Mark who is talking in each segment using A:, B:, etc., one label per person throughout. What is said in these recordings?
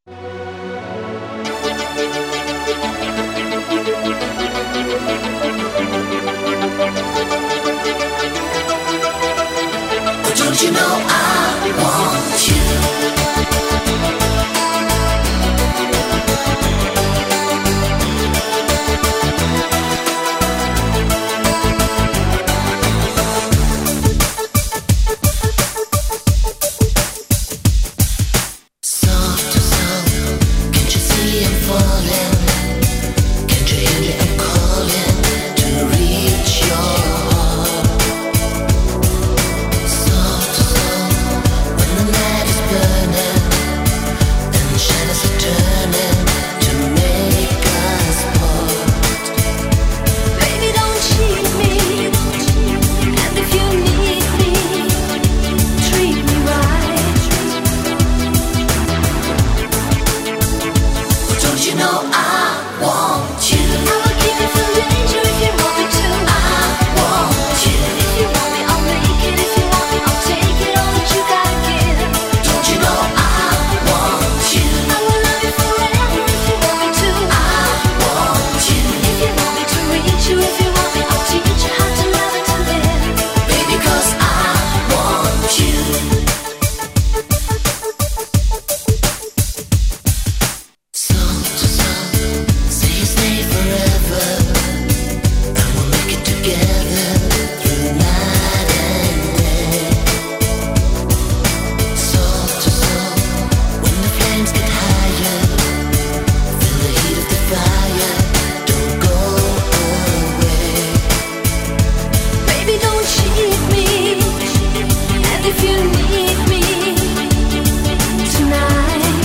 A: Don't you know I want you? Soft to soft, can't you see I'm falling? Can't you hear me? I'm calling to reach your heart. Soft to soft, when the night is burning and the shadows are turning to make us part.
B: Baby, don't cheat me, and if you need me, treat me right.
A: Don't you know I want you?
B: I will keep you from danger if you want me to.
A: I want you.
B: If you want me, I'll make it. If you want me, I'll take it. All that you gotta give.
A: Don't you know I want you?
B: I will love you forever if you want me to.
A: I want you.
B: If you want me to reach you, if you want me, I'll teach you how to love and to live.
A: Baby, 'cause I want you. Soft to soft, say you stay forever, and we'll make it together through night and day. Soft to soft, when the flames get higher, feel the heat of the fire, don't go away.
B: Baby, don't cheat me, and if you need me tonight,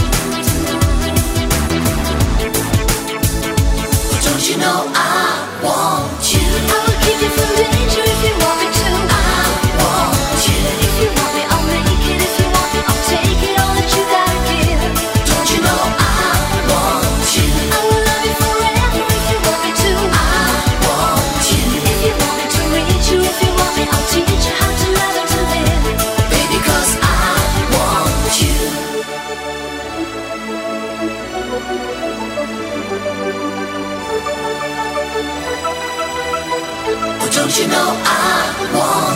A: Don't you know I want you?
B: I will keep you from danger if you want me to.
A: I want you.
B: If you want me, I'll make it. If you want me, I'll take it. All that you gotta give.
A: Don't you know I want you?
B: I will love you forever if you want me to.
A: I want you.
B: If you want me to reach you, if you want me, I'll teach you how to love and to live.
A: Baby, 'cause I want you. Don't you know I want